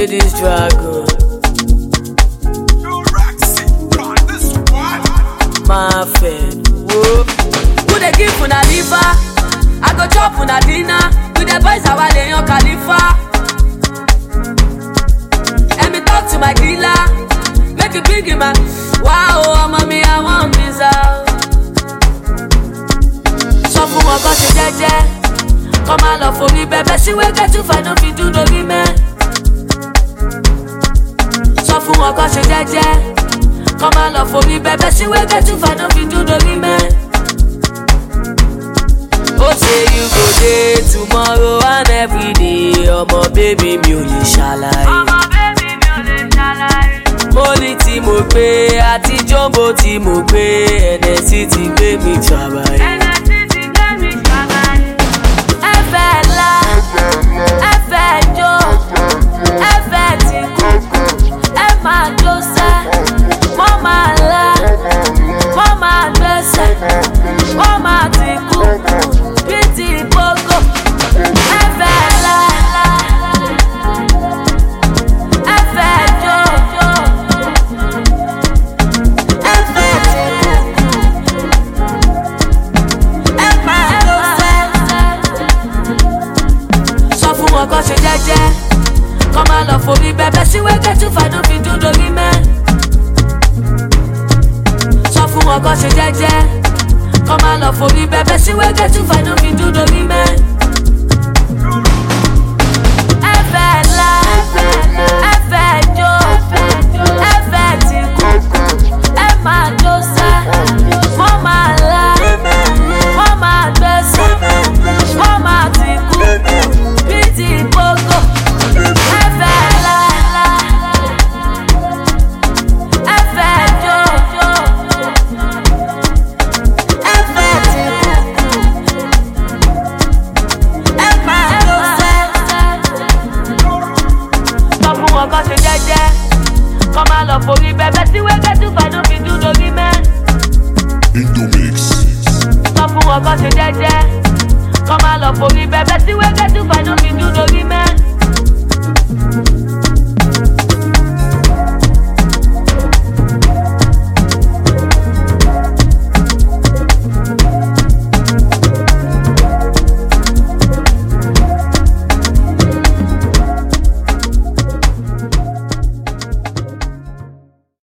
this dragon. My friend, whoa. Who they give una liver? I go chop una dinner. With the boys I lay on Khalifa. Let me talk to my dealer. Make it big in my wow, mommy, I want visa. So for my country, jeje. Come and love for me, baby. She will get you find no fit do no man. So for my country, jeje. Come and love for me, baby. She will get you find no fit do no man. Oh, say you go there tomorrow and every day. Oh, my baby, me only shalai. Money tí mo gbé àti jumbo tí mo gbé NSC ti gbé mi trabai. Ẹ fẹ́ la, ẹ fẹ́ jó, ẹ fẹ́ ti kú, ẹ máa jó sẹ́, wọ́n máa la, wọ́n máa gbẹ́sẹ̀, wọ́n máa ti kú, bí ti gbogbo. Ẹ fẹ́ la, ẹ fẹ́ jó. Cause she jeje. Come and love for me, baby. She will get you find no fit do no man. So for one cause she jeje. Come and love for me, baby. She will get you find no fit do no man. Ẹ fẹ́ la, ẹ fẹ́ jó, ẹ fẹ́ ti kú, ẹ máa jó sẹ́, wọ́n máa la, wọ́n máa gbẹ́sẹ̀, wọ́n máa ti kú. Come and love for me, baby. See where get to find no fit do no man. Indomix. Stop for one cause you jeje. Come and love for me, baby. See where get to find no fit do no man.